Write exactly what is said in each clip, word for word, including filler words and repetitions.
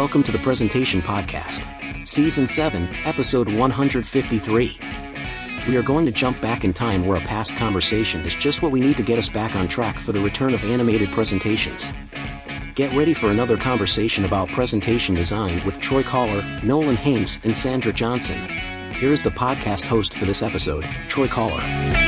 welcome to the Presentation Podcast, Season seven, Episode one hundred fifty-three. We are going to jump back in time where a past conversation is just what we need to get us back on track for the return of animated presentations. Get ready for another conversation about presentation design with Troy Kohler, Nolan Hames, and Sandra Johnson. Here is the podcast host for this episode, Troy Kohler.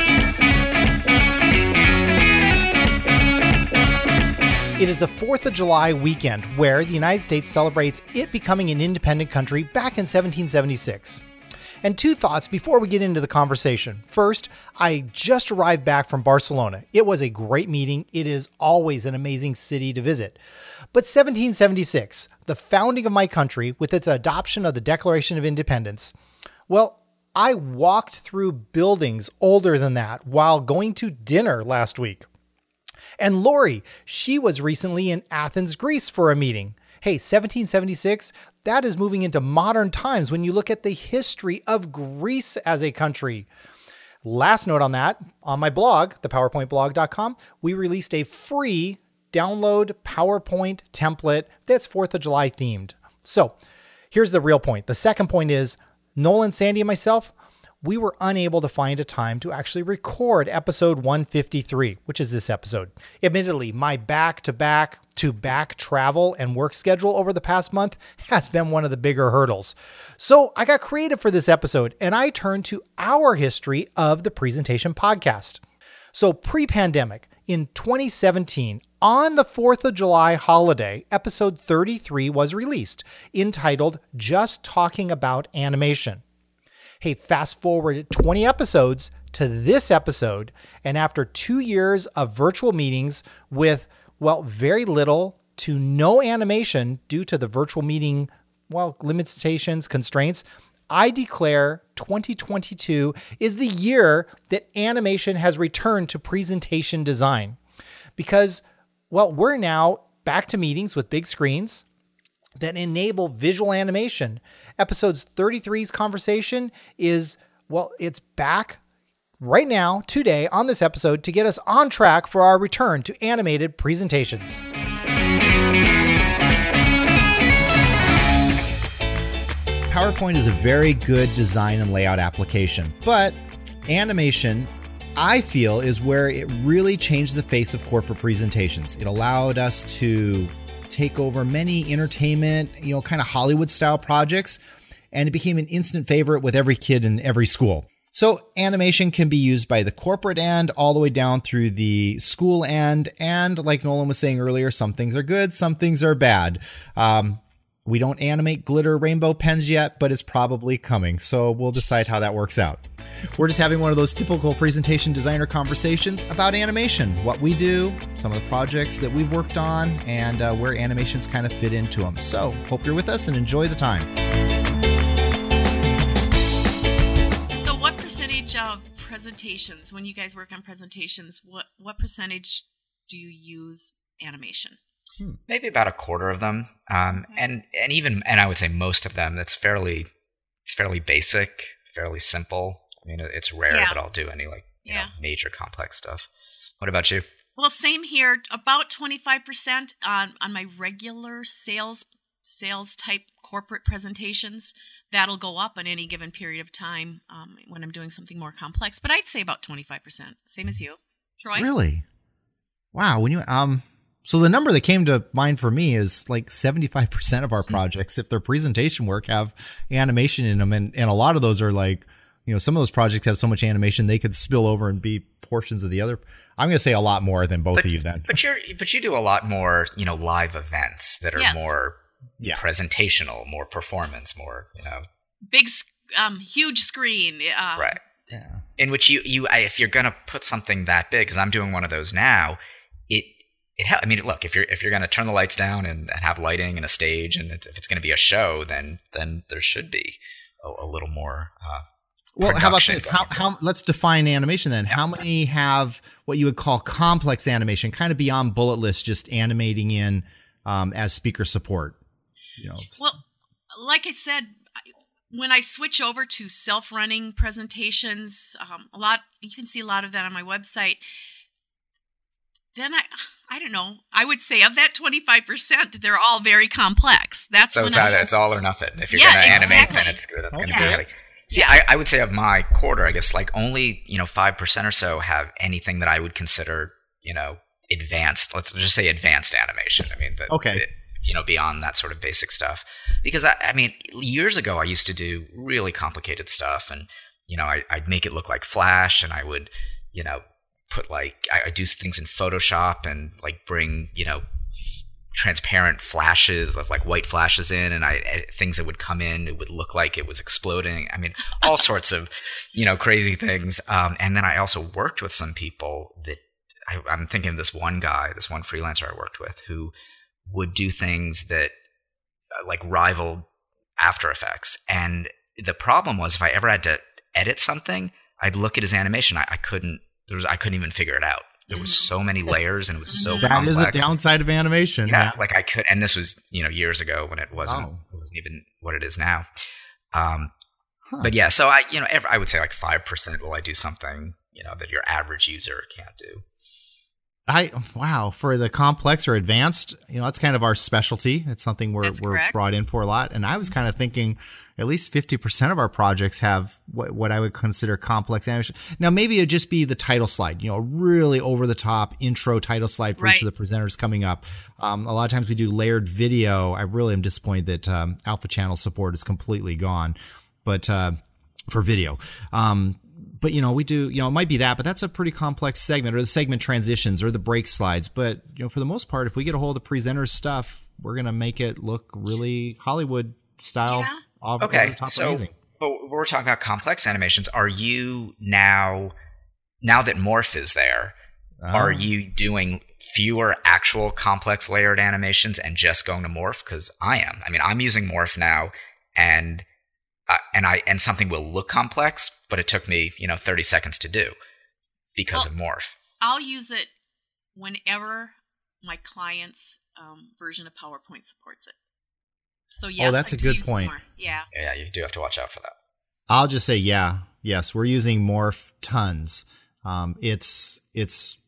It is the fourth of July weekend where the United States celebrates it becoming an independent country back in seventeen seventy-six. And two thoughts before we get into the conversation. First, I just arrived back from Barcelona. It was a great meeting. It is always an amazing city to visit. But seventeen seventy-six, the founding of my country with its adoption of the Declaration of Independence, well, I walked through buildings older than that while going to dinner last week. And Lori, she was recently in Athens, Greece for a meeting. Hey, seventeen seventy-six, that is moving into modern times when you look at the history of Greece as a country. Last note on that, on my blog, the powerpoint blog dot com, we released a free download PowerPoint template that's fourth of July themed. So here's the real point. The second point is Nolan, Sandy, and myself, we were unable to find a time to actually record episode one fifty-three, which is this episode. Admittedly, my back-to-back to back travel and work schedule over the past month has been one of the bigger hurdles. So I got creative for this episode and I turned to our history of the Presentation Podcast. So pre-pandemic, in twenty seventeen, on the fourth of July holiday, episode thirty-three was released, entitled Just Talking About Animation. Hey, fast forward twenty episodes to this episode, and after two years of virtual meetings with, well, very little to no animation due to the virtual meeting, well, limitations, constraints, I declare twenty twenty-two is the year that animation has returned to presentation design. Because, well, we're now back to meetings with big screens that enable visual animation. Episodes thirty-three's conversation is, well, it's back right now, today, on this episode to get us on track for our return to animated presentations. PowerPoint is a very good design and layout application, but animation, I feel, is where it really changed the face of corporate presentations. It allowed us to take over many entertainment, you know, kind of Hollywood style projects, and it became an instant favorite with every kid in every school. So animation can be used by the corporate end all the way down through the school end. And like Nolan was saying earlier, some things are good, some things are bad. Um, we don't animate glitter rainbow pens yet, but it's probably coming. So we'll decide how that works out. We're just having one of those typical presentation designer conversations about animation, what we do, some of the projects that we've worked on, and uh, where animations kind of fit into them. So hope you're with us and enjoy the time. So what percentage of presentations, when you guys work on presentations, what, what percentage do you use animation? Hmm. Maybe about a quarter of them. Um, okay. and, and even, and I would say most of them, that's fairly, it's fairly basic, fairly simple. I mean, it's rare yeah. that I'll do any like you yeah. know major complex stuff. What about you? Well, same here. About twenty-five percent on on my regular sales sales type corporate presentations. That'll go up on any given period of time um, when I'm doing something more complex. But I'd say about twenty-five percent. Same as you, Troy. Really? Wow. When you um. So the number that came to mind for me is like seventy-five percent of our projects, if they're presentation work, have animation in them. And, and a lot of those are like, you know, some of those projects have so much animation, they could spill over and be portions of the other. I'm going to say a lot more than both but, of you then. But you're, but you do a lot more, you know, live events that are yes. more yeah. presentational, more performance, more, you know. Big, um, huge screen. Uh, right. Yeah. In which you, you, if you're going to put something that big, because I'm doing one of those now, it, It ha- I mean, look, if you're if you're going to turn the lights down and, and have lighting and a stage, and it's, if it's going to be a show, then then there should be a, a little more. Uh, well, how about this? How how let's define animation then. Yeah. How many have what you would call complex animation, kind of beyond bullet list, just animating in um, as speaker support? You know. Well, like I said, when I switch over to self-running presentations, um, a lot you can see a lot of that on my website. then I I don't know. I would say of that twenty-five percent, they're all very complex. That's so when it's I, either it's all or nothing. If you're Yeah, going to animate, exactly. then it's that's Okay. going to be like. See, Yeah. I, I would say of my quarter, I guess like only you know five percent or so have anything that I would consider you know advanced. Let's just say advanced animation. I mean, that, Okay. it- you know, beyond that sort of basic stuff. Because I, I mean, years ago I used to do really complicated stuff, and you know, I, I'd make it look like Flash, and I would, you know, put like I, I do things in Photoshop and like bring you know transparent flashes of like white flashes in, and I things that would come in, it would look like it was exploding. I mean, all sorts of you know crazy things. Um, and then I also worked with some people that I, I'm thinking of this one guy, this one freelancer I worked with who would do things that uh, like rivaled After Effects. And the problem was if I ever had to edit something, I'd look at his animation. I, I couldn't. There was I couldn't even figure it out. There was so many layers, and it was so That That complex. is a downside of animation. Yeah, like I could, and this was you know years ago when it wasn't Oh. it wasn't even what it is now. Um, Huh. But yeah, so I you know ev I would say like five percent will I do something you know that your average user can't do. I wow for the complex or advanced, you know, that's kind of our specialty. It's something we're That's we're correct. brought in for a lot. And I was kind of thinking, at least fifty percent of our projects have what what I would consider complex animation. Now, maybe it'd just be the title slide, you know, really over the top intro title slide for each Right. of the presenters coming up. Um, a lot of times we do layered video. I really am disappointed that um, Alpha Channel support is completely gone, but uh, for video. Um, But, you know, we do, you know, it might be that, but that's a pretty complex segment, or the segment transitions or the break slides. But, you know, for the most part, if we get a hold of presenters' stuff, we're going to make it look really Hollywood style. Yeah. Over, Okay, over the top so amazing. but we're talking about complex animations. Are you now now that Morph is there? Are Oh. you doing fewer actual complex layered animations and just going to Morph? Because I am. I mean, I'm using Morph now, and uh, and I and something will look complex, but it took me you know thirty seconds to do because Well, of Morph. I'll use it whenever my client's um, version of PowerPoint supports it. So yes, that's I a do good use point. more. Yeah. Yeah, you do have to watch out for that. I'll just say, yeah, yes, we're using Morph tons. Um, it's, it's,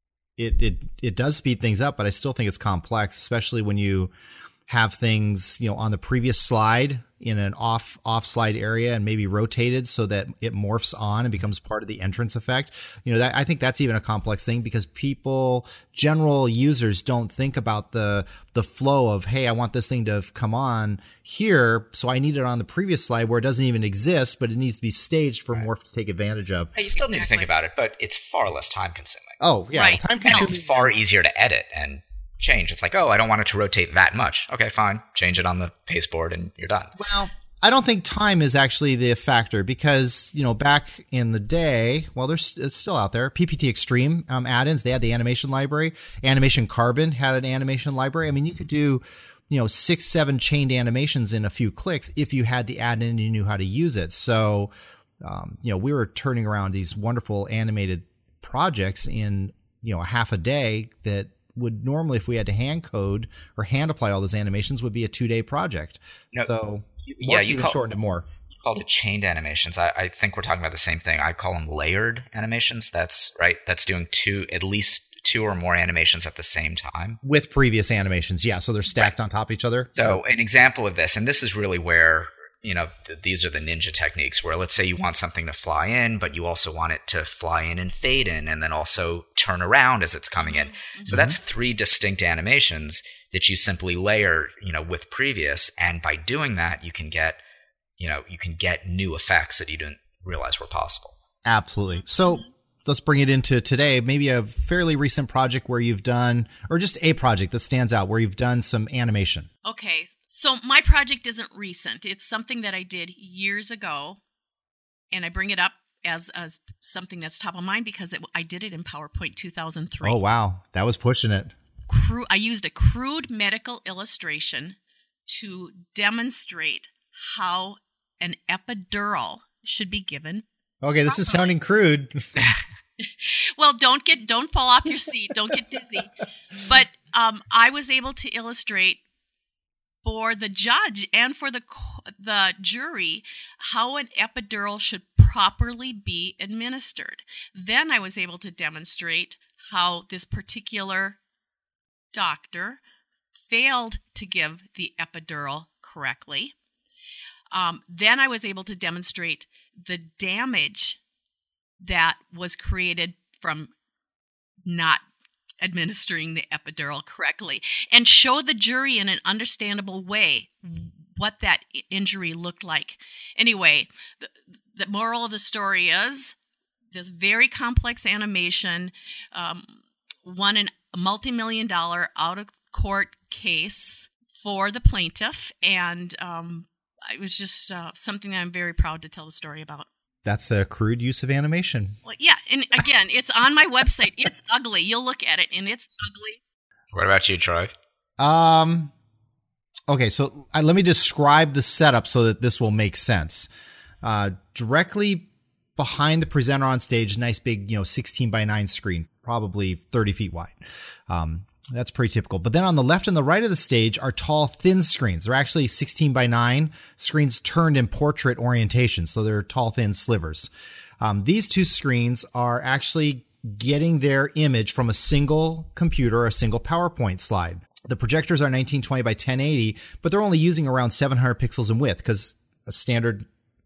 it, it, it does speed things up, but I still think it's complex, especially when you have things, you know, on the previous slide in an off off slide area and maybe rotated so that it morphs on and becomes part of the entrance effect. You know, that I think that's even a complex thing because people, general users, don't think about the the flow of, hey, I want this thing to come on here, so I need it on the previous slide where it doesn't even exist, but it needs to be staged for Morph to take advantage of. Hey, you still need to think Exactly. about it, but it's far less time consuming. Oh yeah, Right. time And And consuming. it's far easier to edit and change. It's like, oh, I don't want it to rotate that much. Okay, fine. Change it on the pasteboard and you're done. Well, I don't think time is actually the factor because, you know, back in the day, well, there's it's still out there. P P T Extreme um, add-ins, they had the animation library. Animation Carbon had an animation library. I mean, you could do, you know, six, seven chained animations in a few clicks if you had the add-in and you knew how to use it. So, um, you know, we were turning around these wonderful animated projects in, you know, a half a day that would normally, if we had to hand code or hand apply all those animations, would be a two-day project. No, So yeah, Morph's you even call- shortened it more. You called it chained animations. I, I think we're talking about the same thing. I call them layered animations. That's right. That's doing two, at least two or more animations at the same time. With previous animations, yeah. So they're stacked on top of each other. So an example of this, and this is really where, you know, th- these are the ninja techniques where let's say you want something to fly in, but you also want it to fly in and fade in and then also turn around as it's coming in. So that's three distinct animations that you simply layer, you know, with previous. And by doing that, you can get, you know, you can get new effects that you didn't realize were possible. Absolutely. So let's bring it into today. Maybe a fairly recent project where you've done, or just a project that stands out where you've done some animation. Okay. So my project isn't recent. It's something that I did years ago, and I bring it up as as something that's top of mind because it, I did it in PowerPoint two thousand three. Oh, wow. That was pushing it. Cru- I used a crude medical illustration to demonstrate how an epidural should be given. Okay, this is sounding crude. Well, don't get don't fall off your seat. Don't get dizzy. But um, I was able to illustrate for the judge and for the co- the jury how an epidural should properly be administered. Then I was able to demonstrate how this particular doctor failed to give the epidural correctly. Um, then I was able to demonstrate the damage that was created from not administering the epidural correctly, and show the jury in an understandable way what that injury looked like. Anyway, the, the moral of the story is this very complex animation um, won an, a multi-million dollar out-of-court case for the plaintiff, and um, it was just uh, something that I'm very proud to tell the story about. That's a crude use of animation. Well, yeah, and again, it's on my website. It's ugly. You'll look at it, and it's ugly. What about you, Troy? Um. Okay, so uh, let me describe the setup so that this will make sense. Uh, directly behind the presenter on stage, nice big, you know, sixteen by nine screen, probably thirty feet wide. Um, That's pretty typical. But then on the left and the right of the stage are tall, thin screens. They're actually sixteen by nine screens turned in portrait orientation. So they're tall, thin slivers. Um, these two screens are actually getting their image from a single computer, a single PowerPoint slide. The projectors are nineteen twenty by ten eighty, but they're only using around seven hundred pixels in width because a standard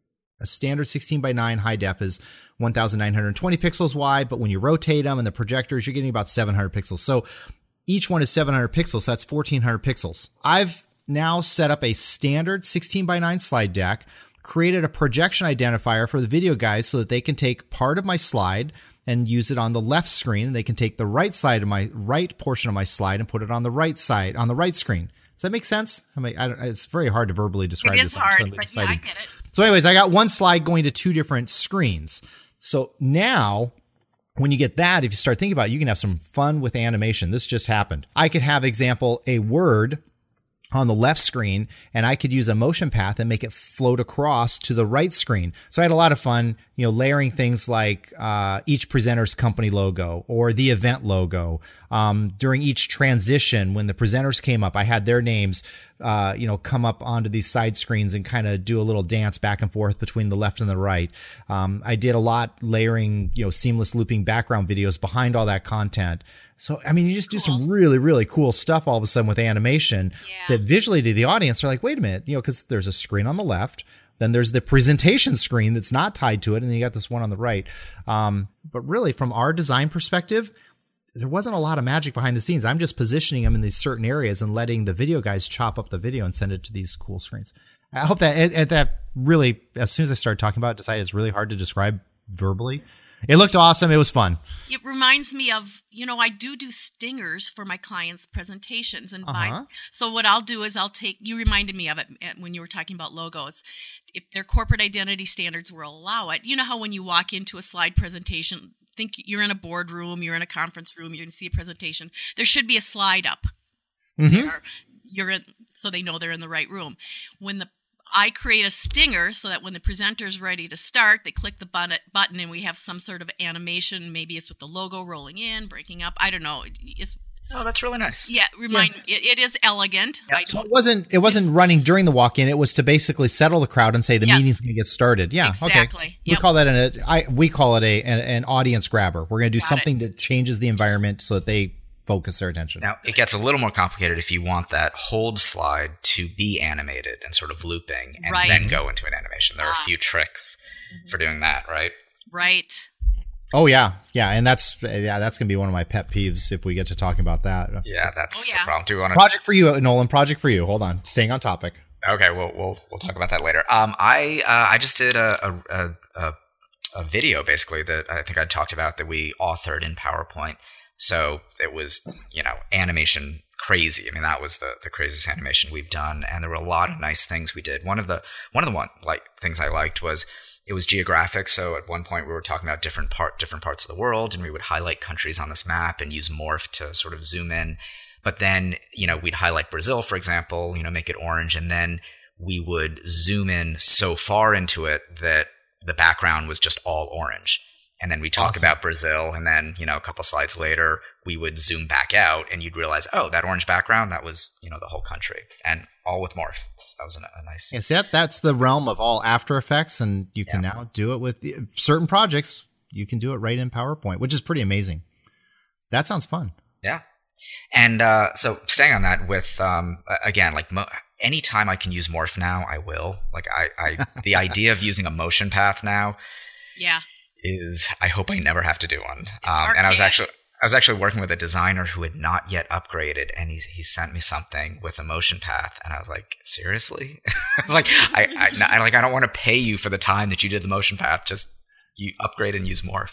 A standard sixteen by nine high def is one thousand nine hundred twenty pixels wide, but when you rotate them and the projectors, you're getting about seven hundred pixels. So each one is seven hundred pixels. So that's fourteen hundred pixels. I've now set up a standard sixteen by nine slide deck, created a projection identifier for the video guys so that they can take part of my slide and use it on the left screen. And they can take the right side of my right portion of my slide and put it on the right side, on the right screen. Does that make sense? I mean, I don't, it's very hard to verbally describe this. It is hard, but yeah, I get it. So anyways, I got one slide going to two different screens. So now when you get that, if you start thinking about it, you can have some fun with animation. This just happened. I could have, example, a word on the left screen, and I could use a motion path and make it float across to the right screen. So I had a lot of fun, you know, layering things like uh, each presenter's company logo or the event logo. Um, during each transition, when the presenters came up, I had their names, uh, you know, come up onto these side screens and kind of do a little dance back and forth between the left and the right. Um, I did a lot layering, you know, seamless looping background videos behind all that content. So, I mean, you just do cool. some really, really cool stuff all of a sudden with animation yeah. that visually to the audience are like, wait a minute, you know, because there's a screen on the left, then there's the presentation screen that's not tied to it, and then you got this one on the right. Um, but really, from our design perspective, there wasn't a lot of magic behind the scenes. I'm just positioning them in these certain areas and letting the video guys chop up the video and send it to these cool screens. I hope that at, at that really, as soon as I started talking about it, decided it's really hard to describe verbally. It looked awesome. It was fun. It reminds me of, you know, I do do stingers for my clients' presentations. And uh-huh. by, so what I'll do is I'll take, you reminded me of it when you were talking about logos. If their corporate identity standards will allow it, you know how when you walk into a slide presentation, think you're in a boardroom, you're in a conference room, you're going to see a presentation, there should be a slide up. Mm-hmm. There, you're in, so they know they're in the right room. When the I create a stinger so that when the presenter's ready to start, they click the button and we have some sort of animation. Maybe it's with the logo rolling in, breaking up. I don't know. It's oh, that's really nice. Yeah, remind yeah. It, it is elegant. Yeah. So it wasn't it wasn't running during the walk-in. It was to basically settle the crowd and say the yes. meeting's going to get started. Yeah, exactly. Okay. Yep. We call that an I we call it a an, an audience grabber. We're going to do Got something it. that changes the environment so that they focus their attention. Now, it gets a little more complicated if you want that hold slide to be animated and sort of looping and right. then go into an animation. There are ah. a few tricks mm-hmm. for doing that, right? Right. Oh, yeah. Yeah, and that's yeah, that's going to be one of my pet peeves if we get to talking about that. Yeah, that's oh, yeah. a problem. Do we want to... Project for you, Nolan. Project for you. Hold on. Staying on topic. Okay, we'll we'll we'll talk about that later. Um, I uh, I just did a a, a a video basically that I think I talked about that we authored in PowerPoint. So it was, you know, animation crazy. I mean, that was the, the craziest animation we've done. And there were a lot of nice things we did. One of the one of the one like things I liked was it was geographic. So at one point we were talking about different part different parts of the world, and we would highlight countries on this map and use morph to sort of zoom in. But then, you know, we'd highlight Brazil, for example, you know, make it orange, and then we would zoom in so far into it that the background was just all orange. And then we talk awesome. about Brazil, and then, you know, a couple slides later, we would zoom back out, and you'd realize, oh, that orange background, that was, you know, the whole country, and all with morph. So that was a, a nice. Yes, that that's the realm of all After Effects, and you can yeah. now do it with the, certain projects. You can do it right in PowerPoint, which is pretty amazing. That sounds fun. Yeah. And uh, so staying on that with, um, again, like mo- anytime I can use Morph now, I will. Like I, I the idea of using a motion path now Yeah. is I hope I never have to do one. Um, and I was actually I was actually working with a designer who had not yet upgraded, and he he sent me something with a motion path, and I was like, seriously? I was like, I, I, I like I don't want to pay you for the time that you did the motion path. Just you upgrade and use Morph.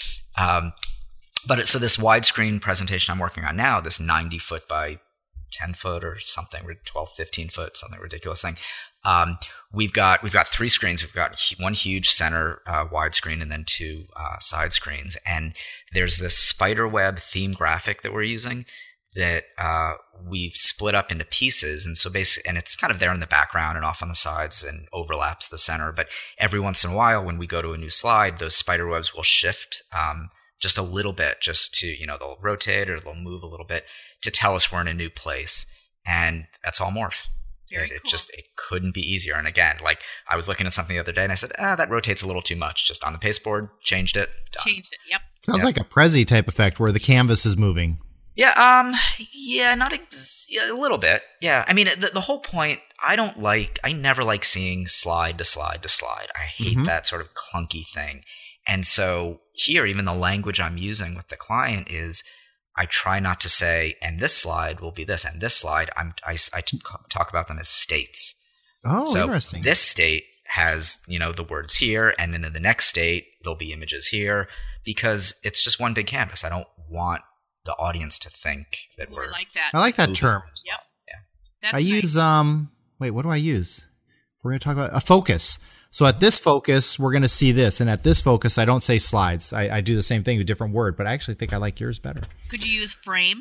Um, but it, so this widescreen presentation I'm working on now, this ninety foot by ten foot or something, twelve, fifteen foot, something ridiculous thing. Um, we've got we've got three screens. We've got one huge center uh, widescreen and then two uh, side screens. And there's this spiderweb theme graphic that we're using that uh, we've split up into pieces. And so basically, and it's kind of there in the background and off on the sides and overlaps the center. But every once in a while, when we go to a new slide, those spiderwebs will shift um, just a little bit, just to, you know, they'll rotate or they'll move a little bit to tell us we're in a new place. And that's all Morph. Very it, it cool. just it couldn't be easier. And again, like I was looking at something the other day and I said, ah, that rotates a little too much. Just on the pasteboard, changed it. Done. Changed it. Yep. Sounds Yeah. like a Prezi type effect where the canvas is moving. Yeah, um, yeah, not ex- yeah, a little bit. Yeah, I mean, the, the whole point. I don't like. I never like seeing slide to slide to slide. I hate Mhm. that sort of clunky thing. And so here, even the language I'm using with the client is, I try not to say, and this slide will be this, and this slide, I'm I, I talk about them as states. Oh, so interesting. this state has, you know, the words here, and then in the next state there'll be images here, because it's just one big canvas. I don't want the audience to think that We we're like that. I like that moving. term. Yep. Yeah. That's I nice. use um. Wait, what do I use? We're going to talk about a focus. So at this focus, we're going to see this, and at this focus, I don't say slides. I, I do the same thing with a different word, but I actually think I like yours better. Could you use frame?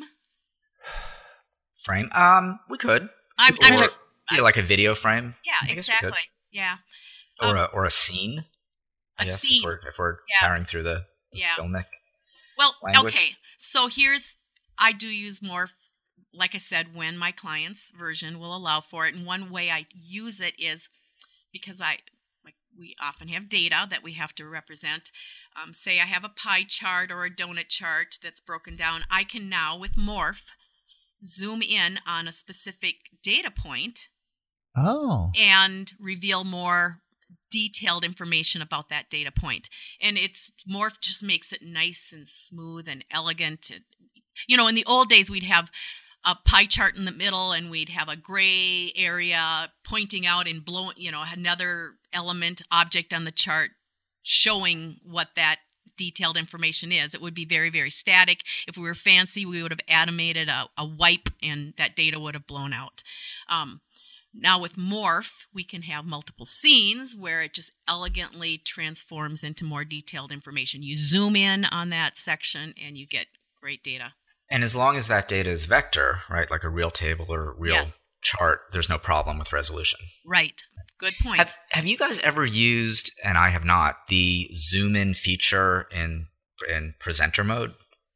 frame. Um, we could. I'm, I'm or, just. yeah, like a video frame. Yeah, I guess we exactly. could. Yeah. Or Um, a or a scene. I a guess scene. if we're if we're Yeah. carrying through the, the Yeah. filmic. Well, language. okay. So here's, I do use Morph, like I said, when my client's version will allow for it. And one way I use it is because I, like, we often have data that we have to represent. Um, say I have a pie chart or a donut chart that's broken down. I can now, with Morph, zoom in on a specific data point Oh. and reveal more detailed information about that data point. And it's Morph just makes it nice and smooth and elegant. You know, in the old days, we'd have a pie chart in the middle and we'd have a gray area pointing out and blowing, you know, another element object on the chart showing what that detailed information is. It would be very, very static. If we were fancy, we would have animated a, a wipe and that data would have blown out. Um, Now with Morph, we can have multiple scenes where it just elegantly transforms into more detailed information. You zoom in on that section and you get great data. And as long as that data is vector, right, like a real table or a real Yes. chart, there's no problem with resolution. Right. Good point. Have, have you guys ever used, and I have not, the zoom in feature in in presenter mode?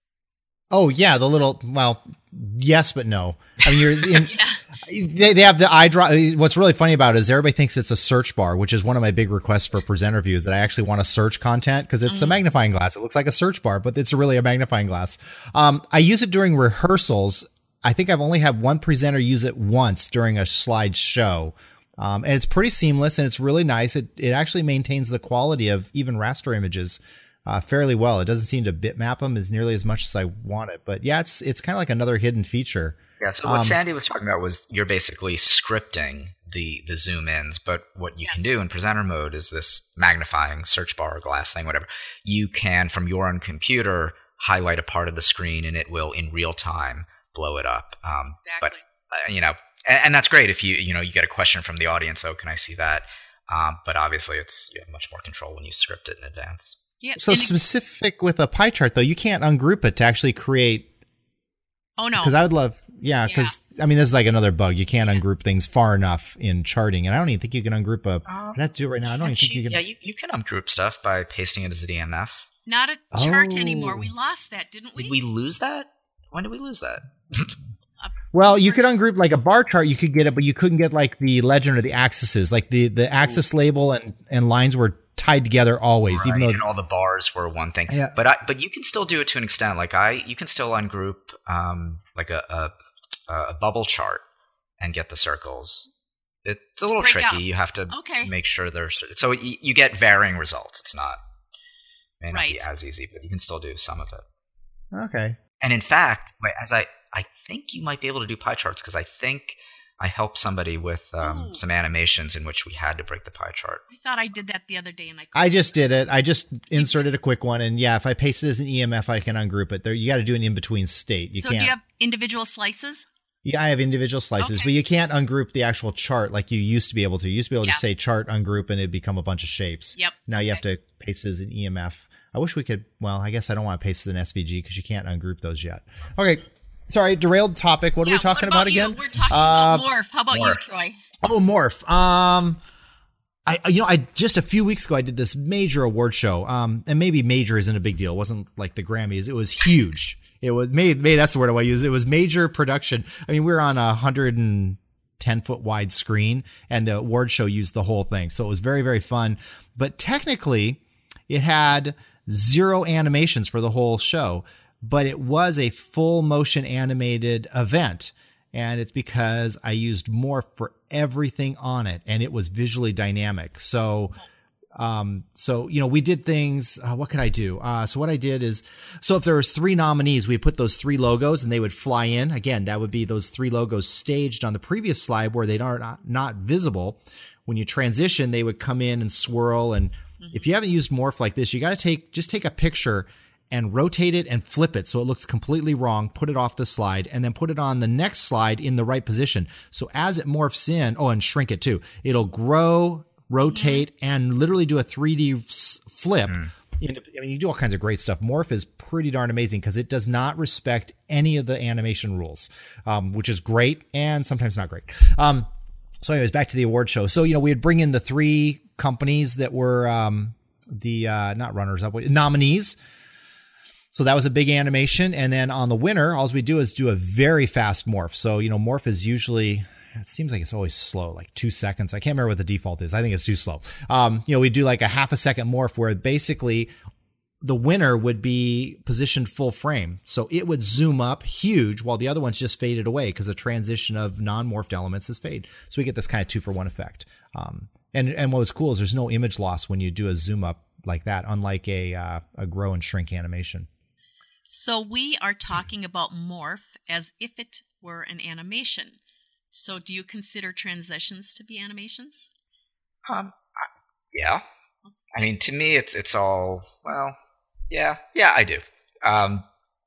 Oh yeah, the little. Well, yes, but no. I mean, you're. In, Yeah. They, they have the eye drop. What's really funny about it is everybody thinks it's a search bar, which is one of my big requests for presenter views, that I actually want to search content because it's Mm. a magnifying glass. It looks like a search bar, but it's really a magnifying glass. Um, I use it during rehearsals. I think I've only had one presenter use it once during a slide show. Um, and it's pretty seamless and it's really nice. It, it actually maintains the quality of even raster images uh, fairly well. It doesn't seem to bitmap them as nearly as much as I want it. But yeah, it's, it's kind of like another hidden feature. Yeah, so what Um, Sandy was talking about was you're basically scripting the the zoom ins, but what you can Yes. do in presenter mode is this magnifying search bar or glass thing, whatever. You can, from your own computer, highlight a part of the screen and it will, in real time, blow it up. Um, But, Exactly. uh, you know, and, and that's great if you, you know, you get a question from the audience, oh, can I see that? Um, but obviously it's, you have much more control when you script it in advance. Yeah. So and- specific with a pie chart, though, you can't ungroup it to actually create. oh no. Because I would love, yeah. Because I mean, this is like another bug. You can't ungroup things far enough in charting, and I don't even think you can ungroup a. Um, I'd have to do it right now. I don't even think you can. Yeah, you, you can ungroup stuff by pasting it as a D M F. Not a chart Oh. anymore. We lost that, didn't we? Did we lose that? When did we lose that? Well, you could ungroup like a bar chart. You could get it, but you couldn't get like the legend or the axes. Like the the axis label and and lines were tied together always, right, even though and all the bars were one thing. Yeah. But I, but you can still do it to an extent. Like I, you can still ungroup um, like a, a a bubble chart and get the circles. It's a little Break tricky. out. You have to Okay. make sure there's so you, you get varying results. It's not may not Right. be as easy, but you can still do some of it. okay. And in fact, wait, as I I think you might be able to do pie charts because I think I helped somebody with um, Oh. some animations in which we had to break the pie chart. I thought I did that the other day, and I. I just did it. I just inserted a quick one, and yeah, if I paste it as an E M F, I can ungroup it. There, you got to do an in between state. You so can't. do you have individual slices? Yeah, I have individual slices, Okay. but you can't ungroup the actual chart like you used to be able to. You used to be able Yeah. to say chart ungroup and it'd become a bunch of shapes. Yep. Now you have to paste it as an E M F. I wish we could. Well, I guess I don't want to paste it as an S V G because you can't ungroup those yet. Okay. Sorry, derailed topic. What Yeah, are we talking what about, about you? again? We're talking Uh, about morph. How about you, morph. Troy? Oh, Morph. Um, I you know I just a few weeks ago I did this major award show. Um, and maybe major isn't a big deal. It wasn't like the Grammys. It was huge. It was maybe, maybe that's the word I want to use. It was major production. I mean, we were on a hundred and ten foot wide screen, and the award show used the whole thing. So it was very very fun. But technically, it had zero animations for the whole show, but it was a full motion animated event. And it's because I used Morph for everything on it, and it was visually dynamic. So, um, so, you know, we did things, uh, what could I do? Uh, so what I did is, so if there was three nominees, we put those three logos and they would fly in. Again, that would be those three logos staged on the previous slide where they are not, not visible. When you transition, they would come in and swirl. And if you haven't used Morph like this, you got to take, just take a picture and rotate it and flip it so it looks completely wrong, put it off the slide, and then put it on the next slide in the right position. So as it morphs in, oh, and shrink it too, it'll grow, rotate, and literally do a three D s- flip. Mm. Into- I mean, you do all kinds of great stuff. Morph is pretty darn amazing because it does not respect any of the animation rules, um, which is great and sometimes not great. Um, so anyways, back to the award show. So, you know, we would bring in the three companies that were um, the, uh, not runners up, nominees. So that was a big animation. And then on the winner, all we do is do a very fast morph. So, you know, morph is usually, it seems like it's always slow, like two seconds. I can't remember what the default is. I think it's too slow. Um, you know, we do like a half a second morph where basically the winner would be positioned full frame. So it would zoom up huge while the other ones just faded away because the transition of non-morphed elements is fade. So we get this kind of two for one effect. Um, and, and what was cool is there's no image loss when you do a zoom up like that, unlike a, uh, a grow and shrink animation. So we are talking about morph as if it were an animation. So do you consider transitions to be animations? Um, I, yeah. I mean, to me, it's it's all well. Yeah, yeah, I do. Um,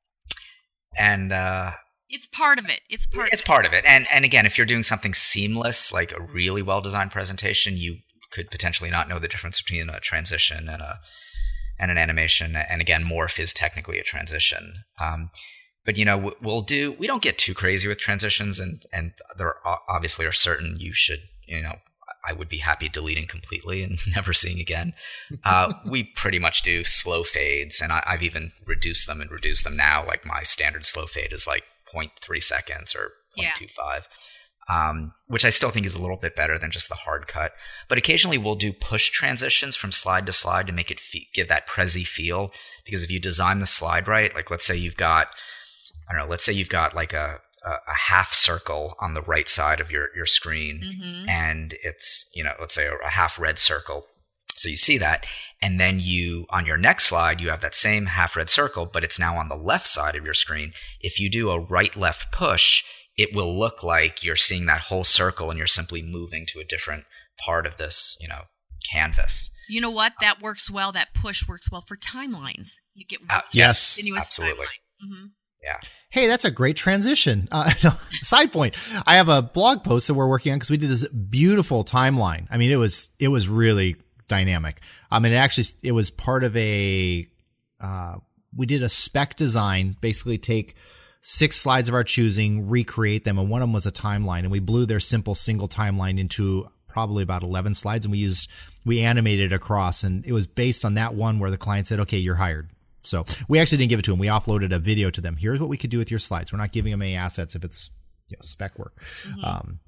and uh, It's part of it. It's part. it's of it. part of it. And and again, if you're doing something seamless, like a really well designed presentation, you could potentially not know the difference between a transition and a and an animation. And again, morph is technically a transition. Um, but you know, we'll do. We don't get too crazy with transitions, and and there obviously are certain you should. You know, I would be happy deleting completely and never seeing again. Uh, we pretty much do slow fades, and I, I've even reduced them and reduced them now. Like my standard slow fade is like zero point three seconds or zero point two five. Um, which I still think is a little bit better than just the hard cut. But occasionally we'll do push transitions from slide to slide to make it fe- give that Prezi feel. Because if you design the slide right, like let's say you've got, I don't know, let's say you've got like a, a, a half circle on the right side of your, your screen, Mm-hmm. and it's, you know, let's say a, a half red circle. So you see that, and then you, on your next slide, you have that same half red circle, but it's now on the left side of your screen. If you do a right-left push, it will look like you're seeing that whole circle and you're simply moving to a different part of this, you know, canvas. You know what? That works well. That push works well for timelines. You get Uh, Yes, continuous absolutely. timeline. Mm-hmm. Yeah. Hey, that's a great transition. Uh, side point. I have a blog post that we're working on because we did this beautiful timeline. I mean, it was, it was really dynamic. I mean, it actually, it was part of a, uh, we did a spec design, basically take six slides of our choosing, recreate them. And one of them was a timeline, and we blew their simple single timeline into probably about eleven slides. And we used, we animated across, and it was based on that one where the client said, okay, you're hired. So we actually didn't give it to them. We offloaded a video to them. Here's what we could do with your slides. We're not giving them any assets if it's, you know, spec work. Mm-hmm. Um,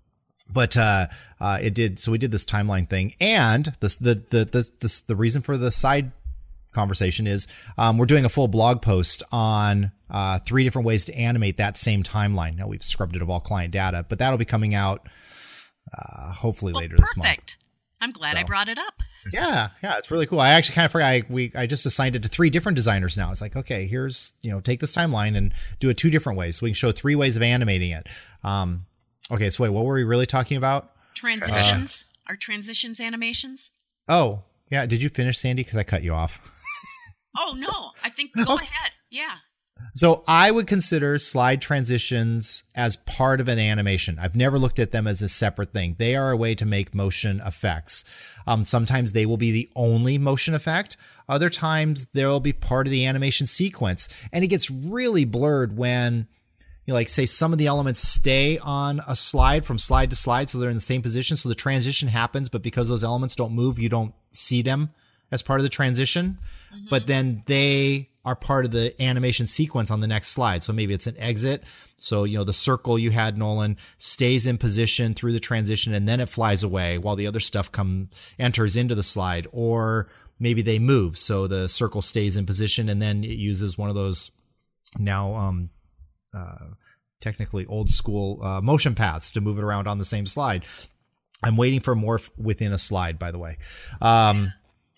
But uh, uh, it did. So we did this timeline thing, and this, the the the the the reason for the side conversation is um, we're doing a full blog post on uh, three different ways to animate that same timeline. Now we've scrubbed it of all client data, but that'll be coming out uh, hopefully well, later perfect. this month. I'm glad So. I brought it up. Yeah, yeah, it's really cool. I actually kind of forgot. I, we I just assigned it to three different designers now. It's like, okay, here's, you know, take this timeline and do it two different ways. So we can show three ways of animating it. Um, okay, so wait, what were we really talking about? Transitions. Uh, Our transitions animations. Oh, yeah. Did you finish, Sandy? Because I cut you off. Oh, no. I think go ahead. Yeah. So I would consider slide transitions as part of an animation. I've never looked at them as a separate thing. They are a way to make motion effects. Um, sometimes they will be the only motion effect. Other times they'll be part of the animation sequence. And it gets really blurred when, you know, like say some of the elements stay on a slide from slide to slide, so they're in the same position. So the transition happens, but because those elements don't move, you don't see them as part of the transition. Mm-hmm. But then they are part of the animation sequence on the next slide. So maybe it's an exit. So, you know, the circle you had, Nolan, stays in position through the transition and then it flies away while the other stuff come enters into the slide. Or maybe they move. So the circle stays in position and then it uses one of those now, um, uh, technically old school, uh, motion paths to move it around on the same slide. I'm waiting for morph within a slide, by the way. Um,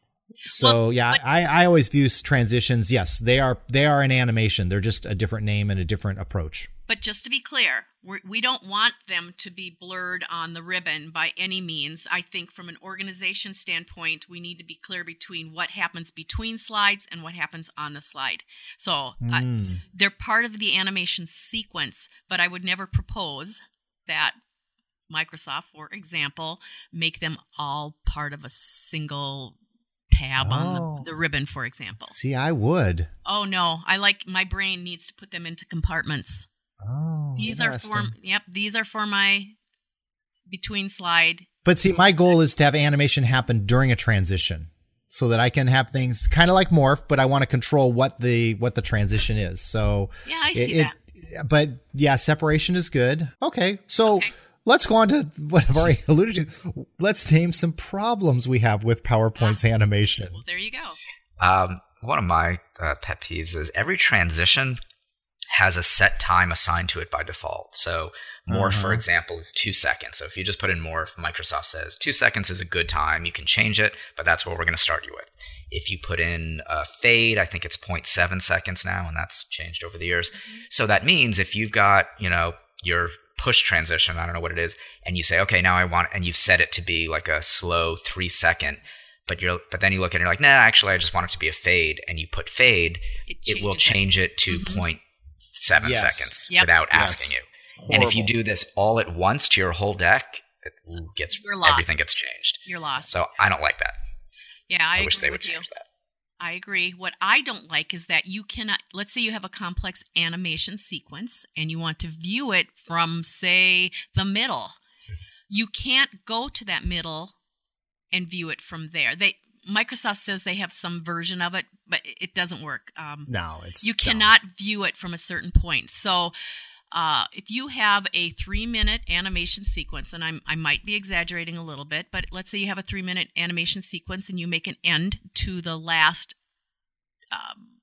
So well, yeah, but, I, I always view transitions. Yes, they are they are an animation. They're just a different name and a different approach. But just to be clear, we're, we don't want them to be blurred on the ribbon by any means. I think from an organization standpoint, we need to be clear between what happens between slides and what happens on the slide. So mm. I, they're part of the animation sequence, but I would never propose that Microsoft, for example, make them all part of a single tab oh. on the, the ribbon, for example. See, I would. Oh no, I like my brain needs to put them into compartments. Oh, these are for yep. These are for my between slide. But see, my goal is to have animation happen during a transition, so that I can have things kind of like morph, but I want to control what the what the transition is. So yeah, I see it, that. It, but yeah, separation is good. Okay, so. Okay. Let's go on to what I've already alluded to. Let's name some problems we have with PowerPoint's ah. animation. Well, there you go. Um, one of my uh, pet peeves is every transition has a set time assigned to it by default. So morph, uh-huh. for example, is two seconds. So if you just put in morph, Microsoft says two seconds is a good time. You can change it, but that's what we're going to start you with. If you put in uh, fade, I think it's zero point seven seconds now, and that's changed over the years. Mm-hmm. So that means if you've got, you know, your push transition, I don't know what it is, and you say, okay, now I want, and you've set it to be like a slow three second, but you're, but then you look at it and you're like, nah, actually, I just want it to be a fade, and you put fade, it, it will change it, it to mm-hmm. zero point seven yes. seconds yep. without yes. asking you. Horrible. And if you do this all at once to your whole deck, it gets everything gets changed. You're lost. So I don't like that. Yeah, I, I wish agree they would with you. change that. I agree. What I don't like is that you cannot, let's say you have a complex animation sequence and you want to view it from, say, the middle. You can't go to that middle and view it from there. They Microsoft says they have some version of it, but it doesn't work. Um, no, it's You dumb. cannot view it from a certain point. So uh, if you have a three-minute animation sequence, and I'm, I might be exaggerating a little bit, but let's say you have a three-minute animation sequence and you make an end to the last um,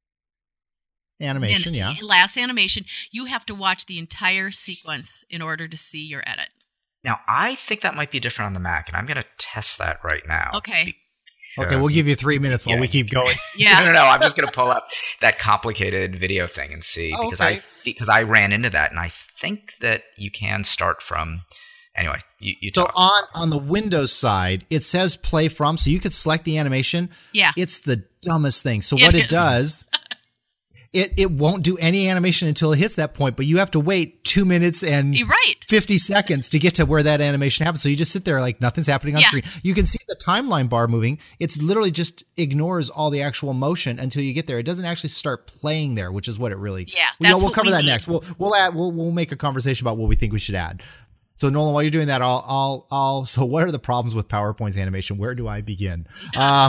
animation, an, yeah. last animation, you have to watch the entire sequence in order to see your edit. Now, I think that might be different on the Mac, and I'm going to test that right now. Okay. Okay, we'll give you three minutes while yeah. we keep going. Yeah. no, no, no. I'm just going to pull up that complicated video thing and see oh, because okay. I because I ran into that, and I think that you can start from. Anyway, you, you so talk. on on the Windows side, it says play from, so you could select the animation. Yeah, it's the dumbest thing. So it what is. it does, it it won't do any animation until it hits that point, but you have to wait two minutes and You're right. fifty seconds to get to where that animation happens. So you just sit there like nothing's happening on yeah. screen. You can see the timeline bar moving. It's literally just ignores all the actual motion until you get there. It doesn't actually start playing there, which is what it really. Yeah, you know, that's we'll what cover we that need. next. We'll we'll add we'll we'll make a conversation about what we think we should add. So Nolan, while you're doing that, I'll I'll I'll. So what are the problems with PowerPoint's animation? Where do I begin? Um,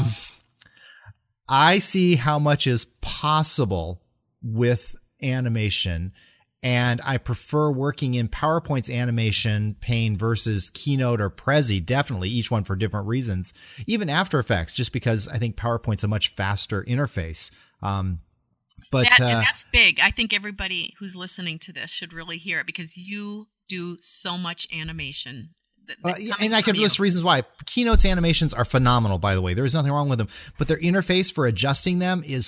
I see how much is possible with animation, And I prefer working in PowerPoint's animation pane versus Keynote or Prezi, definitely, each one for different reasons. Even After Effects, just because I think PowerPoint's a much faster interface. Um, but that, uh, and that's big. I think everybody who's listening to this should really hear it because you do so much animation. That, that uh, yeah, and I could list reasons why. Keynote's animations are phenomenal, by the way. There's nothing wrong with them. But their interface for adjusting them is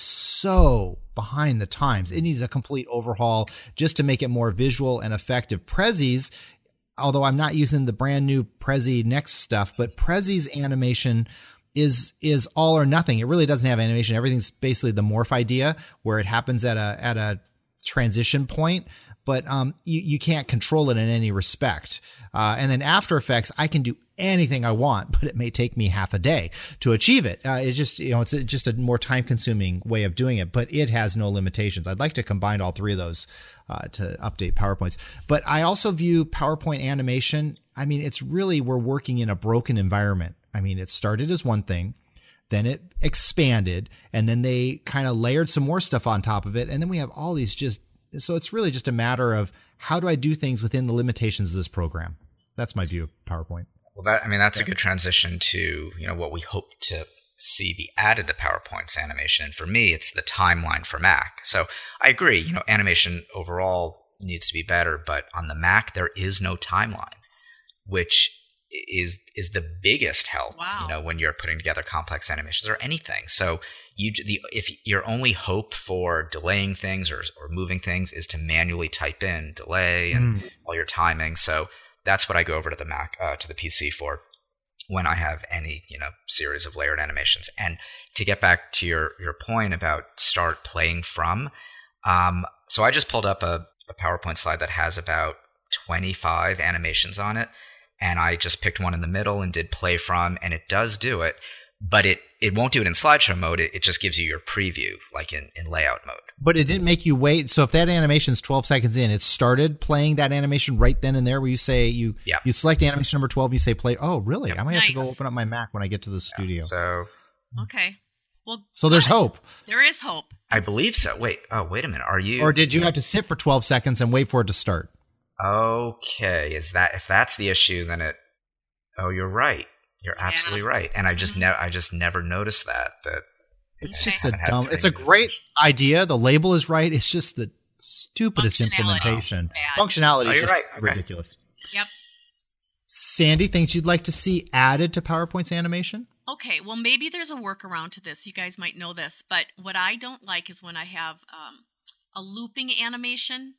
so behind the times. It needs a complete overhaul just to make it more visual and effective. Prezi's, although I'm not using the brand new Prezi Next stuff, but Prezi's animation is is all or nothing. It really doesn't have animation. Everything's basically the morph idea where it happens at a at a transition point, but um you, you can't control it in any respect. Uh, and then After Effects, I can do anything I want, but it may take me half a day to achieve it. Uh, it's just, you know, it's just a more time consuming way of doing it, but it has no limitations. I'd like to combine all three of those uh, to update PowerPoints. But I also view PowerPoint animation, I mean, it's really, we're working in a broken environment. I mean, it started as one thing, then it expanded, and then they kind of layered some more stuff on top of it. And then we have all these just, so it's really just a matter of how do I do things within the limitations of this program? That's my view of PowerPoint. Well, that I mean, that's yeah. a good transition to, you know, what we hope to see be added to PowerPoint's animation. And for me, it's the timeline for Mac. So I agree, you know, animation overall needs to be better, but on the Mac, there is no timeline, which is is the biggest help, wow. you know, when you're putting together complex animations or anything. So you the if your only hope for delaying things or or moving things is to manually type in delay and mm. all your timing. So that's what I go over to the Mac uh, to the P C for when I have any, you know, series of layered animations. And to get back to your your point about start playing from, um, so I just pulled up a, a PowerPoint slide that has about twenty-five animations on it. And I just picked one in the middle and did play from, and it does do it, but it, it won't do it in slideshow mode. It, it just gives you your preview, like in, in layout mode. But it didn't make you wait. So if that animation's twelve seconds in, it started playing that animation right then and there where you say, you yep. you select animation number twelve, and you say play. Oh, really? Yep. I might nice. have to go open up my Mac when I get to the studio. Yeah, so Okay. Well, So there's good. hope. There is hope. I believe so. Wait, oh, wait a minute. Are you? Or did you have to sit for twelve seconds and wait for it to start? Okay. Is that, if that's the issue, then it, oh, you're right. You're Yeah. absolutely right. And I just Mhm. never, I just never noticed that. That It's Okay. just a Haven't had dumb, to it's a think. great idea. The label is right. It's just the stupidest Functionality. implementation. Bad. Functionality Oh, is you're just right. Okay. ridiculous. Yep. Sandy, things you'd like to see added to PowerPoint's animation? Okay, well, maybe there's a workaround to this. You guys might know this, but what I don't like is when I have um, a looping animation,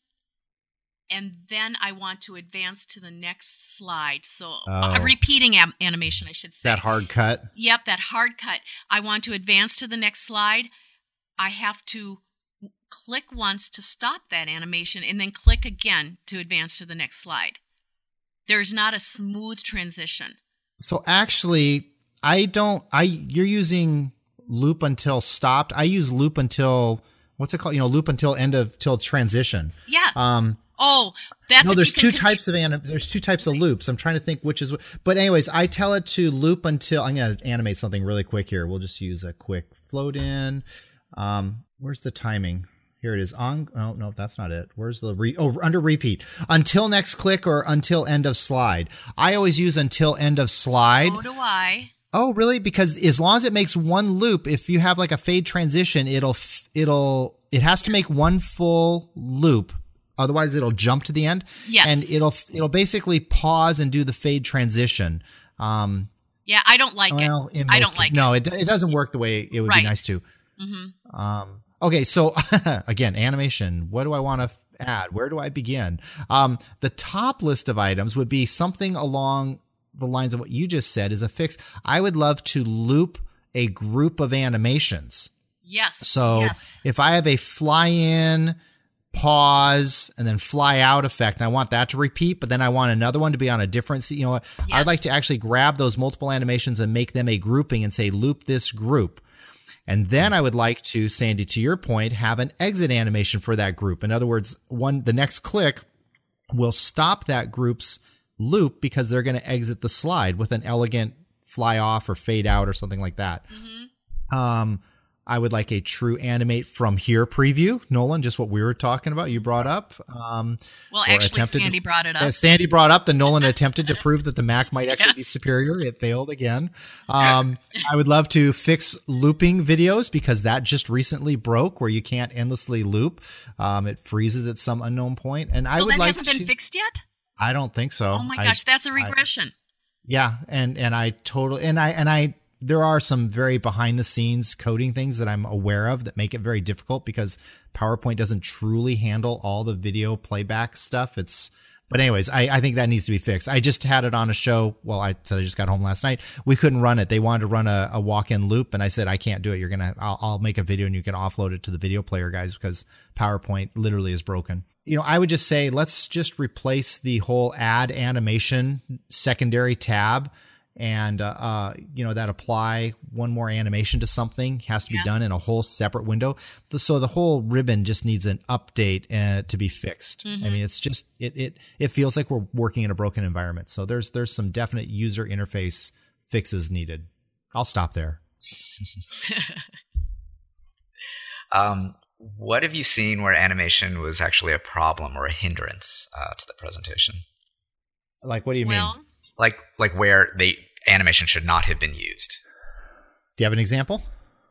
and then I want to advance to the next slide. So Oh. a repeating am- animation, I should say. That hard cut. Yep, that hard cut. I want to advance to the next slide. I have to click once to stop that animation and then click again to advance to the next slide. There's not a smooth transition. So actually, I don't, I, you're using loop until stopped. I use loop until, what's it called? You know, loop until end of, till transition. Yeah. Um, oh, that's no, if there's you can two contr- types of anim- there's two types of loops. I'm trying to think which is, wh- but anyways, I tell it to loop until, I'm going to animate something really quick here. We'll just use a quick float in. Um, where's the timing? Here it is. On. Oh no, that's not it. Where's the re? Oh, under repeat. Until next click or until end of slide. I always use until end of slide. So do I. Oh, really? Because as long as it makes one loop, if you have like a fade transition, it'll it'll it has to make one full loop. Otherwise, it'll jump to the end. Yes. And it'll it'll basically pause and do the fade transition. Um, Yeah, I don't like well, it. in I most don't like ca- no, it it doesn't work the way it would Right. be nice to. Mm-hmm. Um, okay, so again, animation. What do I want to add? Where do I begin? Um, the top list of items would be something along the lines of what you just said is a fix. I would love to loop a group of animations. Yes. So yes. if I have a fly in, pause, and then fly out effect, and I want that to repeat, but then I want another one to be on a different, you know, Yes. I'd like to actually grab those multiple animations and make them a grouping and say loop this group. And then I would like to, Sandy, to your point, have an exit animation for that group. In other words, one, the next click will stop that group's loop because they're going to exit the slide with an elegant fly off or fade out or something like that. Mm-hmm. Um, I would like a true animate from here preview. Nolan, just what we were talking about, you brought up. Um, well, actually, Sandy to, brought it up. Uh, Sandy brought up that Nolan attempted to prove that the Mac might actually yes. be superior. It failed again. Um, I would love to fix looping videos because that just recently broke where you can't endlessly loop. Um, it freezes at some unknown point. And so I would that like hasn't to, been fixed yet? I don't think so. Oh my gosh, I, that's a regression. I, yeah, and and I totally and I and I. There are some very behind the scenes coding things that I'm aware of that make it very difficult because PowerPoint doesn't truly handle all the video playback stuff. It's, but anyways, I, I think that needs to be fixed. I just had it on a show. Well, I said I just got home last night. We couldn't run it. They wanted to run a, a walk-in loop. And I said, I can't do it. You're going to, I'll, I'll make a video and you can offload it to the video player guys because PowerPoint literally is broken. You know, I would just say, let's just replace the whole add animation secondary tab. And, uh, uh, you know, that apply one more animation to something has to be yeah. done in a whole separate window. So the whole ribbon just needs an update uh, to be fixed. Mm-hmm. I mean, it's just, it, it, it feels like we're working in a broken environment. So there's, there's some definite user interface fixes needed. I'll stop there. um, what have you seen where animation was actually a problem or a hindrance uh, to the presentation? Like, what do you well, mean? Like, like where the animation should not have been used. Do you have an example,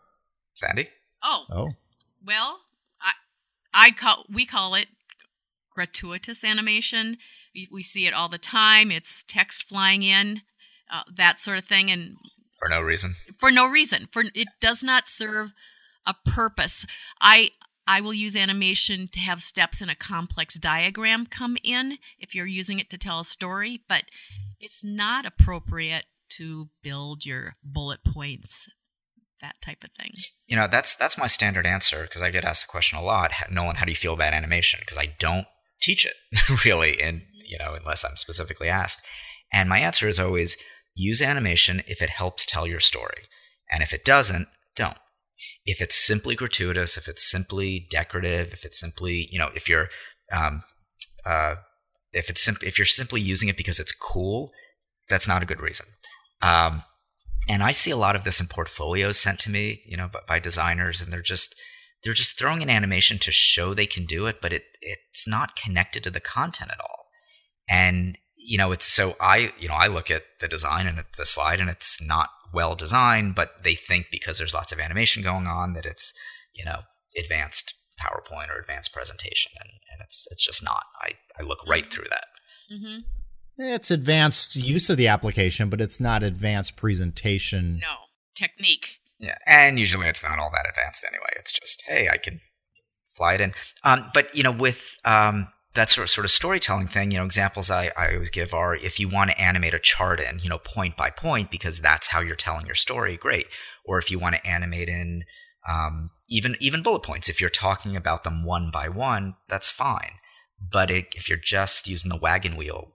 Sandy? Oh, oh. Well, I, I call we call it gratuitous animation. We, we see it all the time. It's text flying in, uh, that sort of thing, and for no reason. For no reason. For it does not serve a purpose. I. I will use animation to have steps in a complex diagram come in if you're using it to tell a story, but it's not appropriate to build your bullet points, that type of thing. You know, that's that's my standard answer because I get asked the question a lot. Nolan, how do you feel about animation? Because I don't teach it really, and you know, unless I'm specifically asked. And my answer is always use animation if it helps tell your story, and if it doesn't, don't. If it's simply gratuitous, if it's simply decorative, if it's simply, you know, if you're, um, uh, if it's simply, if you're simply using it because it's cool, that's not a good reason. Um, and I see a lot of this in portfolios sent to me, you know, by, by designers, and they're just, they're just throwing in animation to show they can do it, but it, it's not connected to the content at all. And, you know, it's so I, you know, I look at the design and at the slide and it's not well designed, but they think because there's lots of animation going on that it's, you know, advanced PowerPoint or advanced presentation, and, and it's it's just not. I, I look right through that. Mm-hmm. It's advanced use of the application, but it's not advanced presentation. No, technique. Yeah, and usually it's not all that advanced anyway. It's just, hey, I can fly it in. Um, but, you know, with um, that sort of, sort of storytelling thing, you know, examples I, I always give are if you want to animate a chart in, you know, point by point, because that's how you're telling your story, great. Or if you want to animate in um, even even bullet points, if you're talking about them one by one, that's fine. But it, if you're just using the wagon wheel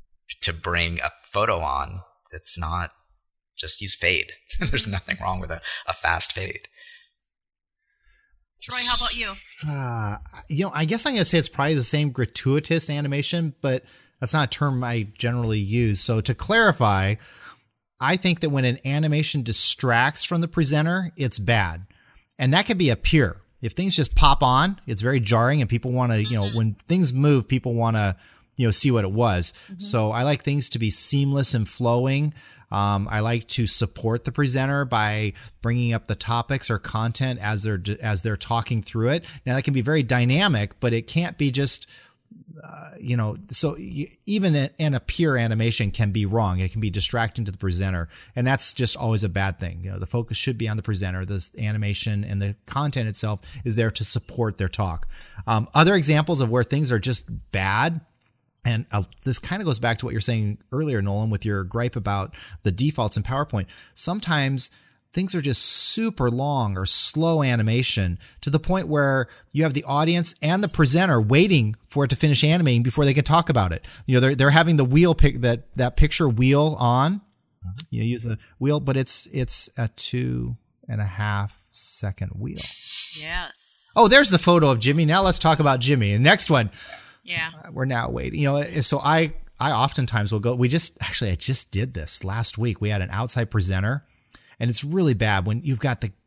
to bring a photo on, it's not, just use fade. There's nothing wrong with a, a fast fade. Troy, how about you? Uh, you know, I guess I'm going to say it's probably the same gratuitous animation, but that's not a term I generally use. So to clarify, I think that when an animation distracts from the presenter, it's bad. And that can be a pure. If things just pop on, it's very jarring and people want to, you know, mm-hmm. when things move, people want to, you know, see what it was. Mm-hmm. So I like things to be seamless and flowing. Um, I like to support the presenter by bringing up the topics or content as they're as they're talking through it. Now that can be very dynamic, but it can't be just, uh, you know. So you, even in, in a pure animation can be wrong. It can be distracting to the presenter, and that's just always a bad thing. You know, the focus should be on the presenter. The animation and the content itself is there to support their talk. Um, other examples of where things are just bad. And uh, this kind of goes back to what you're saying earlier, Nolan, with your gripe about the defaults in PowerPoint. Sometimes things are just super long or slow animation to the point where you have the audience and the presenter waiting for it to finish animating before they can talk about it. You know, they're they're having the wheel pick that that picture wheel on. You know, use the wheel, but it's it's a two and a half second wheel. Yes. Oh, there's the photo of Jimmy. Now let's talk about Jimmy. And next one. Yeah. We're now waiting. You know, so I, I oftentimes will go, we just, actually, I just did this last week. We had an outside presenter, and it's really bad when you've got the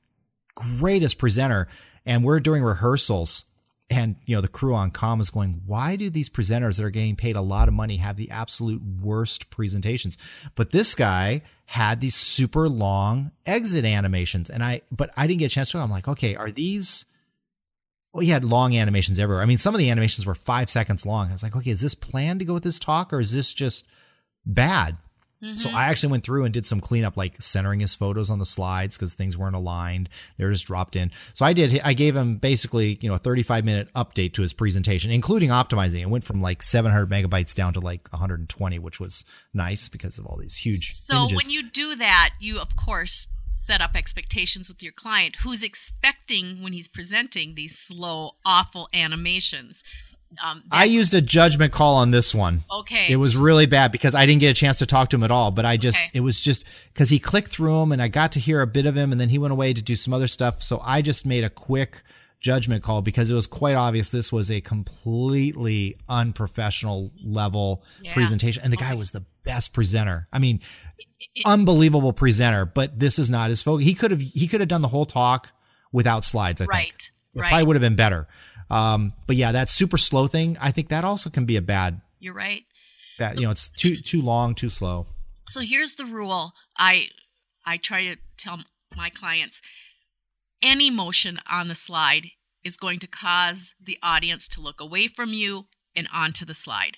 greatest presenter. And we're doing rehearsals. And, you know, the crew on comm is going, why do these presenters that are getting paid a lot of money have the absolute worst presentations? But this guy had these super long exit animations. And I, but I didn't get a chance to, I'm like, okay, are these, well, he had long animations everywhere. I mean, some of the animations were five seconds long. I was like, okay, is this planned to go with this talk or is this just bad? Mm-hmm. So I actually went through and did some cleanup, like centering his photos on the slides because things weren't aligned. They were just dropped in. So I did, I gave him basically, you know, a thirty-five minute update to his presentation, including optimizing. It went from like seven hundred megabytes down to like one hundred twenty, which was nice because of all these huge So images. When you do that, you, of course, set up expectations with your client who's expecting when he's presenting these slow, awful animations. Um, I used a judgment call on this one. Okay. It was really bad because I didn't get a chance to talk to him at all, but I just, okay. it was just because he clicked through them and I got to hear a bit of him and then he went away to do some other stuff. So I just made a quick judgment call because it was quite obvious this was a completely unprofessional level yeah. presentation. And the guy was the best presenter. I mean, it, it, unbelievable presenter, but this is not his focus. He could have, he could have done the whole talk without slides, I right, think. It right. probably would have been better. Um, but yeah, that super slow thing, I think that also can be a bad. You're right. Bad, you know, it's too too long, too slow. So here's the rule. I I try to tell my clients, any motion on the slide is going to cause the audience to look away from you and onto the slide.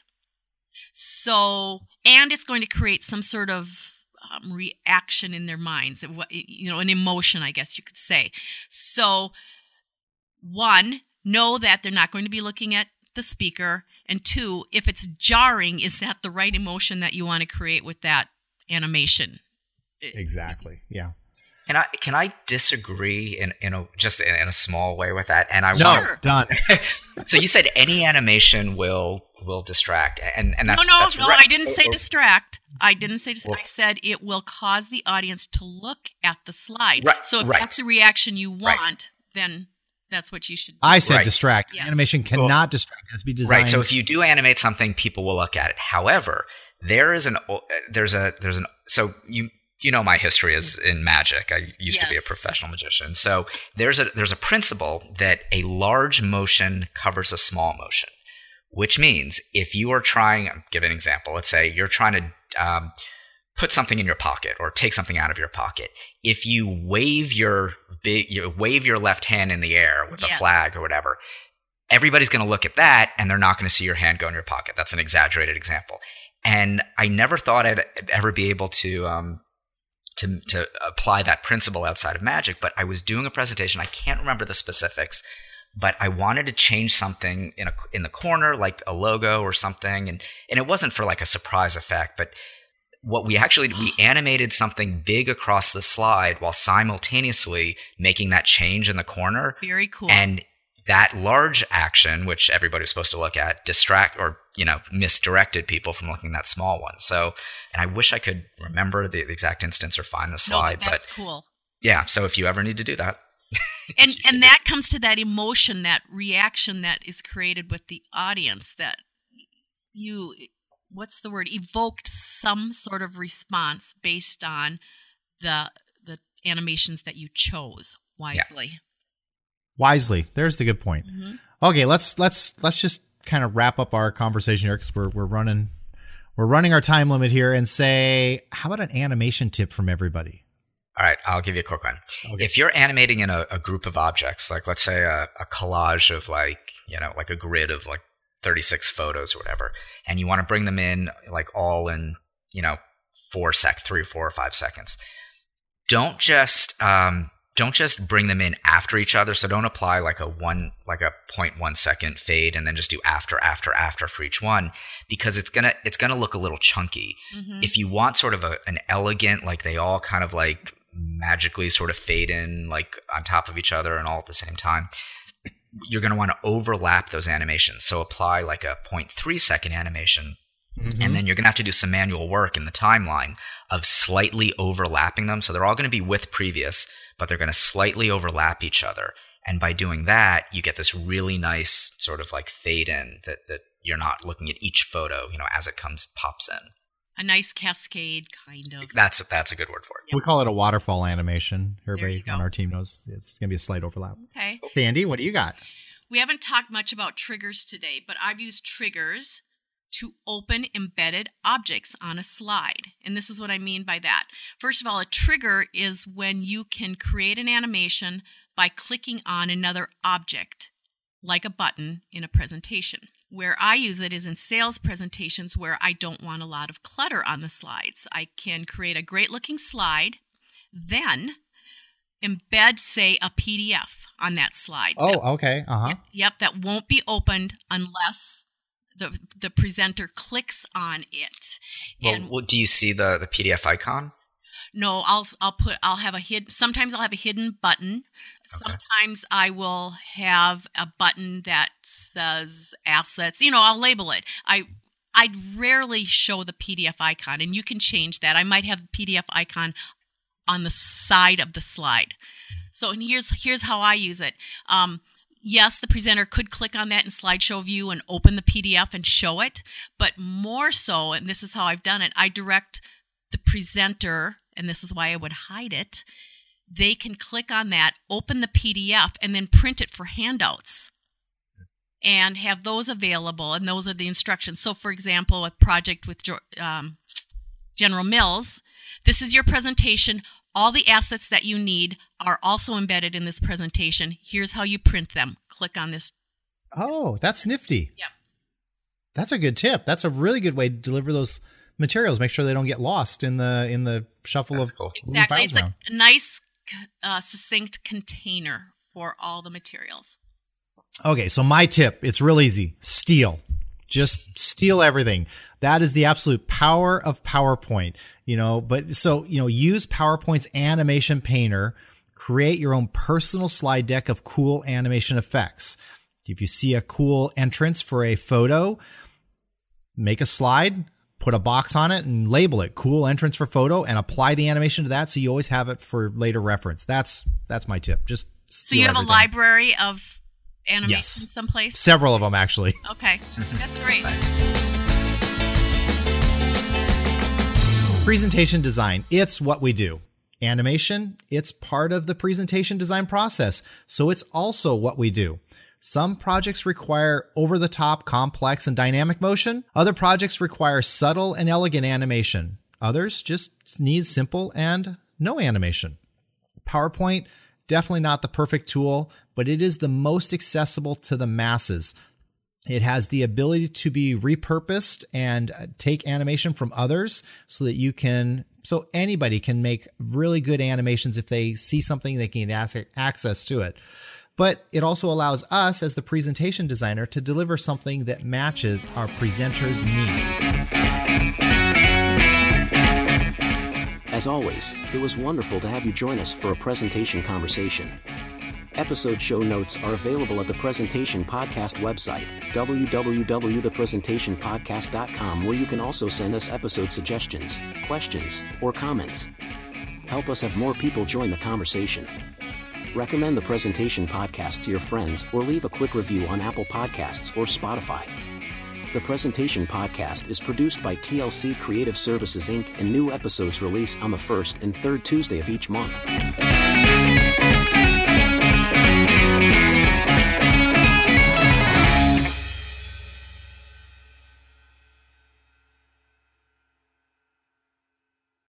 So, and it's going to create some sort of um, reaction in their minds, you know, an emotion, I guess you could say. So, one, know that they're not going to be looking at the speaker. And two, if it's jarring, is that the right emotion that you want to create with that animation? Exactly. Yeah. Can I can I disagree in, in a just in, in a small way with that? And I no, want done. So you said any animation will will distract, and and that's no, no, that's no. right. I didn't say distract. I didn't say distract. I said it will cause the audience to look at the slide. Right, so if right. that's the reaction you want, right. then that's what you should do. I said right. distract. Yeah. Animation cannot cool. distract. It has to be designed. Right. So if you do animate something, people will look at it. However, there is an there's a there's an so you you know my history is in magic. I used yes. to be a professional magician. So there's a there's a principle that a large motion covers a small motion, which means if you are trying, I'll give an example. Let's say you're trying to um, put something in your pocket or take something out of your pocket. If you wave your big, you wave your left hand in the air with yes. a flag or whatever, everybody's going to look at that and they're not going to see your hand go in your pocket. That's an exaggerated example. And I never thought I'd ever be able to, um, to, to apply that principle outside of magic, but I was doing a presentation. I can't remember the specifics, but I wanted to change something in a, in the corner, like a logo or something. And, and it wasn't for like a surprise effect, but what we actually did, we animated something big across the slide while simultaneously making that change in the corner. Very cool. And that large action, which everybody was supposed to look at, distract or, you know, misdirected people from looking at that small one. So, and I wish I could remember the, the exact instance or find the slide. No, that's but cool. Yeah. So if you ever need to do that. and and that comes to that emotion, that reaction that is created with the audience, that you... what's the word, evoked some sort of response based on the the animations that you chose wisely. Yeah. Wisely. There's the good point. Mm-hmm. Okay, let's let's let's just kind of wrap up our conversation here because we're we're running we're running our time limit here and say, how about an animation tip from everybody? All right, I'll give you a quick one. Okay. If you're animating in a, a group of objects, like let's say a, a collage of like, you know, like a grid of like thirty-six photos or whatever, and you want to bring them in like all in, you know, four sec, three or four or five seconds. Don't just um, don't just bring them in after each other. So don't apply like a one like a zero point one second fade and then just do after after after for each one, because it's gonna it's gonna look a little chunky. Mm-hmm. If you want sort of a, an elegant, like they all kind of like magically sort of fade in like on top of each other and all at the same time, you're going to want to overlap those animations. So apply like a zero point three second animation. Mm-hmm. And then you're going to have to do some manual work in the timeline of slightly overlapping them. So they're all going to be with previous, but they're going to slightly overlap each other. And by doing that, you get this really nice sort of like fade in that, that you're not looking at each photo, you know, as it comes, pops in. A nice cascade, kind of. That's that's a good word for it. We call it a waterfall animation. Everybody you on go. our team knows it's going to be a slight overlap. Okay. Sandy, what do you got? We haven't talked much about triggers today, but I've used triggers to open embedded objects on a slide. And this is what I mean by that. First of all, a trigger is when you can create an animation by clicking on another object, like a button in a presentation. Where I use it is in sales presentations where I don't want a lot of clutter on the slides. I can create a great looking slide, then embed, say, a P D F on that slide. Oh, that, okay. Uh-huh. Yep, yep, that won't be opened unless the the presenter clicks on it. Well, And well, do you see the, the P D F icon? no, I'll I'll put I'll have a hidden. Sometimes I'll have a hidden button. Okay. Sometimes I will have a button that says assets. You know, I'll label it. I I rarely show the P D F icon, and you can change that. I might have the P D F icon on the side of the slide. So, and here's here's how I use it. Um, yes, the presenter could click on that in slideshow view and open the P D F and show it, but more so, and this is how I've done it, I direct the presenter, and this is why I would hide it, they can click on that, open the P D F, and then print it for handouts and have those available, and those are the instructions. So, for example, a project with um, General Mills, this is your presentation. All the assets that you need are also embedded in this presentation. Here's how you print them. Click on this. Oh, that's nifty. Yep. That's a good tip. That's a really good way to deliver those materials. Make sure they don't get lost in the in the shuffle That's of cool. Exactly. files It's around. a nice, uh, succinct container for all the materials. Okay, so my tip, it's real easy. Steal. Just steal everything. That is the absolute power of PowerPoint, you know, but so, you know, use PowerPoint's animation painter, create your own personal slide deck of cool animation effects. If you see a cool entrance for a photo, make a slide, put a box on it and label it cool entrance for photo and apply the animation to that. So you always have it for later reference. That's, that's my tip. Just So you steal have everything. a library of animation Yes. someplace? Several of them, actually. Okay. That's great. Presentation design, it's what we do. Animation, it's part of the presentation design process, so it's also what we do. Some projects require over-the-top, complex, and dynamic motion. Other projects require subtle and elegant animation. Others just need simple and no animation. PowerPoint, definitely not the perfect tool, but it is the most accessible to the masses. It has the ability to be repurposed and take animation from others so that you can, so anybody can make really good animations if they see something, they can get access to it. But it also allows us as the presentation designer to deliver something that matches our presenter's needs. As always, it was wonderful to have you join us for a presentation conversation. Episode show notes are available at the Presentation Podcast website, w w w dot the presentation podcast dot com, where you can also send us episode suggestions, questions, or comments. Help us have more people join the conversation. Recommend the Presentation Podcast to your friends or leave a quick review on Apple Podcasts or Spotify. The Presentation Podcast is produced by T L C Creative Services, Incorporated, and new episodes release on the first and third Tuesday of each month.